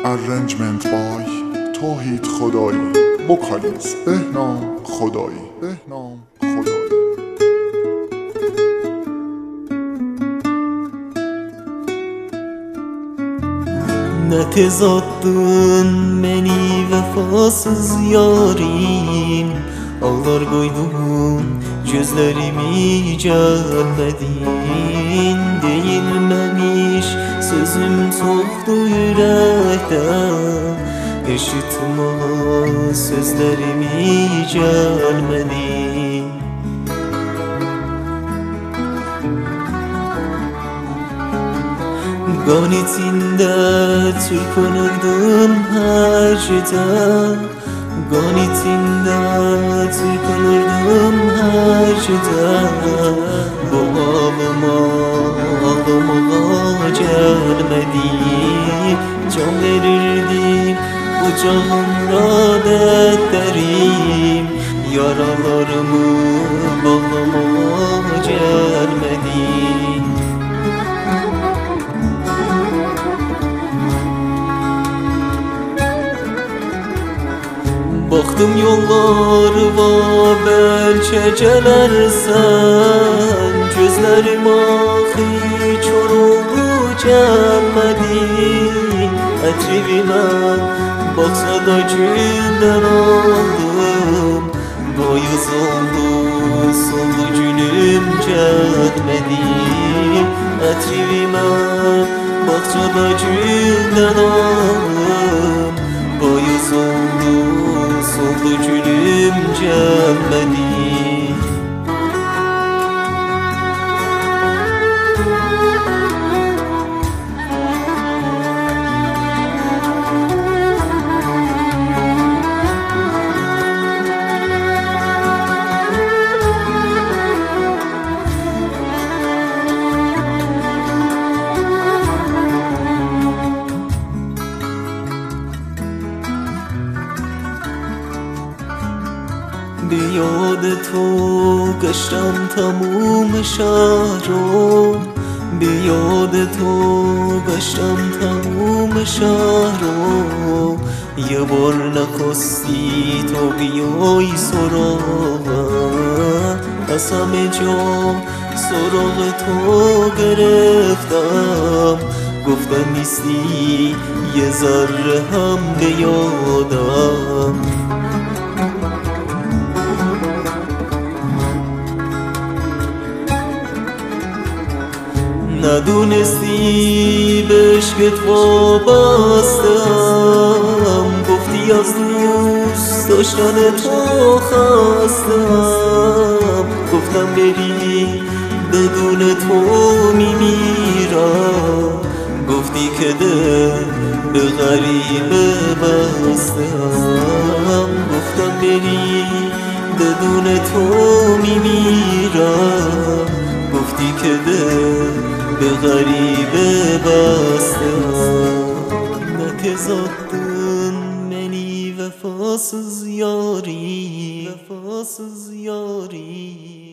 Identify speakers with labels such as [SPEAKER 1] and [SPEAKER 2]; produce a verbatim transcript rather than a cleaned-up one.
[SPEAKER 1] Arrangement by توحید خدایی. Vocalist بهنام خدایی. بهنام خدایی.
[SPEAKER 2] Ne tez attın beni vefasız yarim, ağlar koydun gözlerimi gelmedin. Değilmemiş sözüm soktu yürekten, eşitme sözlerimi gelmedin. Ganitinde çırpınırdım her gece, Ganitinde çırpınırdım her gece. Bu ağlıma ağlamaya gelmedim, can verirdim kucağımda dertlerim, yaralarımı bağlamaya gelmedim. Baktım yollarıma belki gelersen, gözlerim ahi kör oldu gelmedin. Etrevime baksa da gülden aldım, boyuz oldu soldu gülüm gelmedin. Etrevime baksa da gülden aldım, boyuz oldu soldu gülüm gelmedi. به یاد تو گشتم تموم شهر رو، به یاد تو گشتم تموم شهر رو. یه بار نخواستی تو بیای سراغم، از همه جا سراغ تو گرفتم. گفتم نیستی یه ذره هم به یادم. ندونستی به عشقت وابستم، گفتی از دوست داشتن تو خستم. گفتم بری بدون تو میمیرم، گفتی که دل به غریبه بستم. گفتم بری بدون تو میمیرم، گفتی که دل به غریبه bastım. Ne tez attın beni vefasız yarim, vefasız yarim.